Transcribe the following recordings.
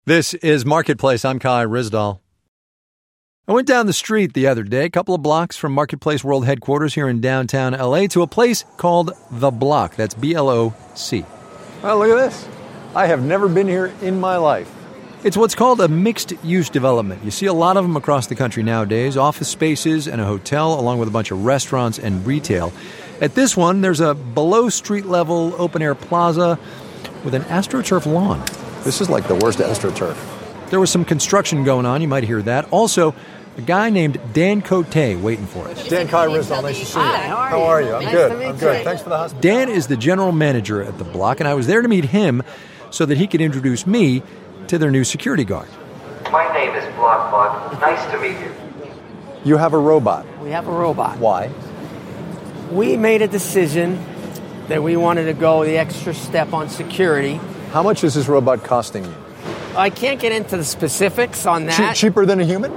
This is Marketplace. I'm Kai Ryssdal. I went down the street the other day, a couple of blocks from Marketplace World Headquarters here in downtown LA, to a place called The Block. That's B-L-O-C. Oh, look at this. I have never been here in my life. It's what's called a mixed-use development. You see a lot of them across the country nowadays, office spaces and a hotel, along with a bunch of restaurants and retail. At this one, there's a below-street-level open-air plaza with an AstroTurf lawn. This is like the worst AstroTurf. There was some construction going on. You might hear that. Also, a guy named Dan Cote waiting for us. Dan Kai Ryssdal, nice to see you. Hi, how are you? I'm nice good. To meet I'm good. you. Thanks for the hospitality. Dan is the general manager at The Block, and I was there to meet him so that he could introduce me to their new security guard. My name is Blockbot. Nice to meet you. You have a robot. We have a robot. Why? We made a decision that we wanted to go the extra step on security. How much is this robot costing you? I can't get into the specifics on that. Cheaper than a human?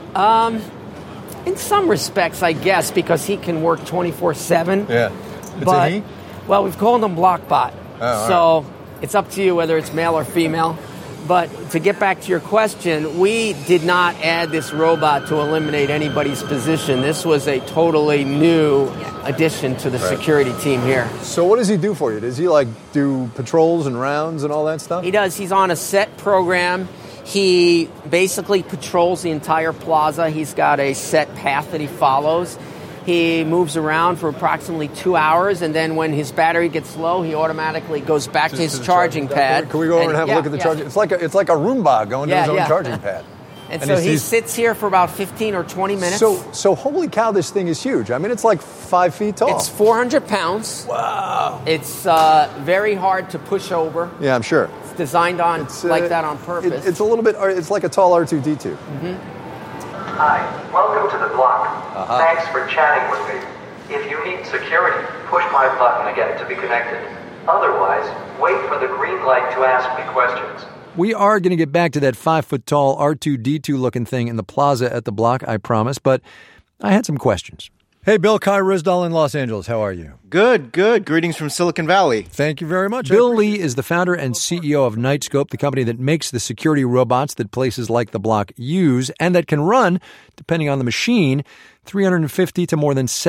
In some respects, I guess, because he can work 24/7. Yeah. But, a he? well, we've called him Blockbot. Oh, so it's up to you whether it's male or female. But to get back to your question, we did not add this robot to eliminate anybody's position. This was a totally new addition to the security team here. So what does he do for you? Does he do patrols and rounds and all that stuff? He does. He's on a set program. He basically patrols the entire plaza. He's got a set path that he follows. He moves around for approximately 2 hours, and then when his battery gets low, he automatically goes back to his charging pad. Can we go over and have a look at the charging? It's like a Roomba going to his own charging pad. And so he sits here for about 15 or 20 minutes. So holy cow, this thing is huge. I mean, it's like 5 feet tall. It's 400 pounds. Wow. It's very hard to push over. Yeah, I'm sure. It's designed like that on purpose. It's a little bit, it's like a tall R2-D2. Mm-hmm. Hi, welcome to The Block. Thanks for chatting with me. If you need security, push my button again to be connected. Otherwise, wait for the green light to ask me questions. We are going to get back to that 5-foot-tall R2-D2 looking thing in the plaza at The Block, I promise, but I had some questions. Hey, Bill, Kai Ryssdal in Los Angeles. How are you? Good. Greetings from Silicon Valley. Thank you very much. Bill Lee is the founder and CEO of Knightscope, the company that makes the security robots that places like The Block use and that can run, depending on the machine, $350,000 to more than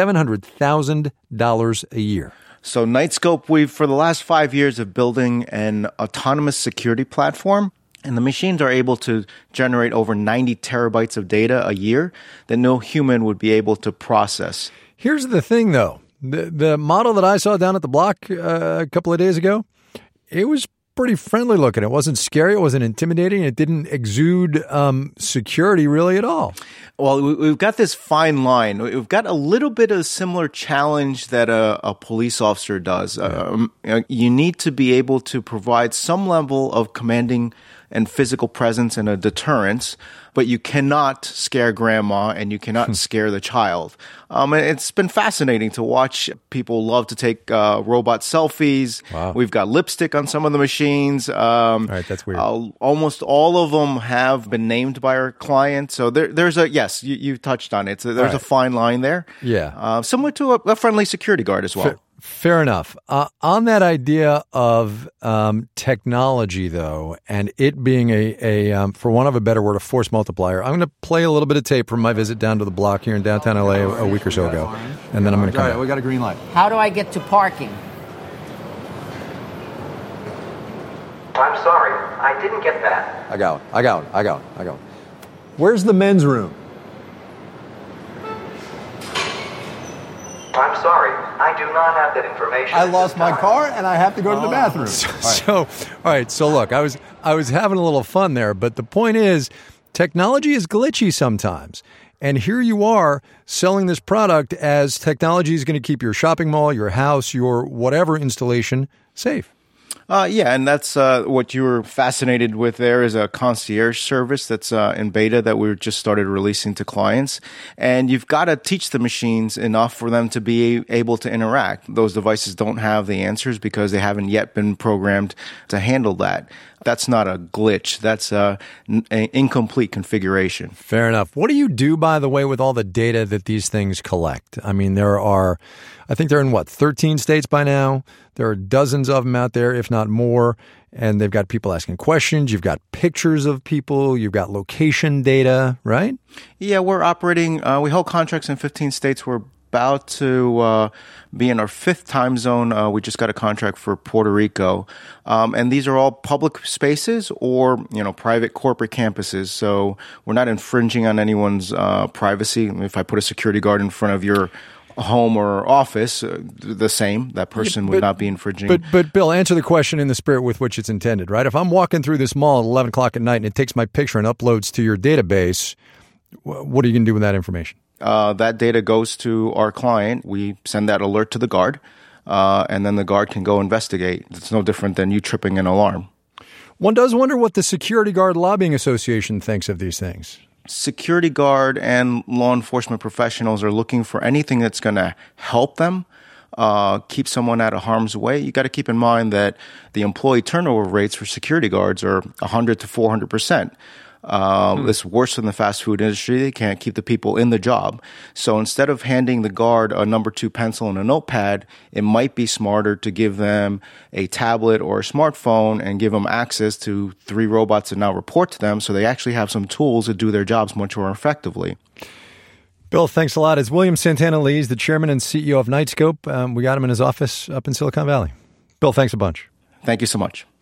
$700,000 a year. So Knightscope, we've, for the last 5 years of building an autonomous security platform, and the machines are able to generate over 90 terabytes of data a year that no human would be able to process. Here's the thing, though. The model that I saw down at The Block a couple of days ago, it was pretty friendly looking. It wasn't scary. It wasn't intimidating. It didn't exude security really at all. Well, we've got this fine line. We've got a little bit of a similar challenge that a police officer does. You need to be able to provide some level of commanding and physical presence and a deterrence, but you cannot scare grandma and you cannot scare the child. And it's been fascinating to watch. People love to take robot selfies. Wow. We've got lipstick on some of the machines. All right, that's weird. Almost all of them have been named by our client. So there's yes, you touched on it. So there's a fine line there. Yeah. Similar to a friendly security guard as well. Fair enough. On that idea of technology, though, and it being a for want of a better word, a force multiplier, I'm going to play a little bit of tape from my visit down to The Block here in downtown LA a week or so ago, and then I'm going to come back. We got a green light. How do I get to parking? I'm sorry, I didn't get that. I got it. Where's the men's room? I'm sorry, I do not have that information. I at lost this my time. car and I have to go to the bathroom. So look, I was having a little fun there, but the point is, technology is glitchy sometimes. And here you are selling this product as technology is going to keep your shopping mall, your house, your whatever installation safe. Yeah, and that's what you were fascinated with there is a concierge service that's in beta that we've just started releasing to clients. And you've got to teach the machines enough for them to be able to interact. Those devices don't have the answers because they haven't yet been programmed to handle that. That's not a glitch. That's an incomplete configuration. Fair enough. What do you do, by the way, with all the data that these things collect? I mean, I think they're in 13 states by now. There are dozens of them out there, if not more. and they've got people asking questions. You've got pictures of people. You've got location data, right? Yeah, we're operating, we hold contracts in 15 states. We're about to be in our 5th time zone. We just got a contract for Puerto Rico. And these are all public spaces or, private corporate campuses. So we're not infringing on anyone's privacy. If I put a security guard in front of your home or office, the same. That person would not be infringing. But Bill, answer the question in the spirit with which it's intended, right? If I'm walking through this mall at 11 o'clock at night and it takes my picture and uploads to your database, what are you going to do with that information? That data goes to our client. We send that alert to the guard, and then the guard can go investigate. It's no different than you tripping an alarm. One does wonder what the Security Guard Lobbying Association thinks of these things. Security guard and law enforcement professionals are looking for anything that's going to help them keep someone out of harm's way. You got to keep in mind that the employee turnover rates for security guards are 100 to 400%. It's worse than the fast food industry. They can't keep the people in the job. So instead of handing the guard a number 2 pencil and a notepad, it might be smarter to give them a tablet or a smartphone and give them access to 3 robots that now report to them, so they actually have some tools to do their jobs much more effectively. Bill, thanks a lot. It's William Santana Lee, the chairman and CEO of Knightscope. We got him in his office up in Silicon Valley. Bill, thanks a bunch. Thank you so much.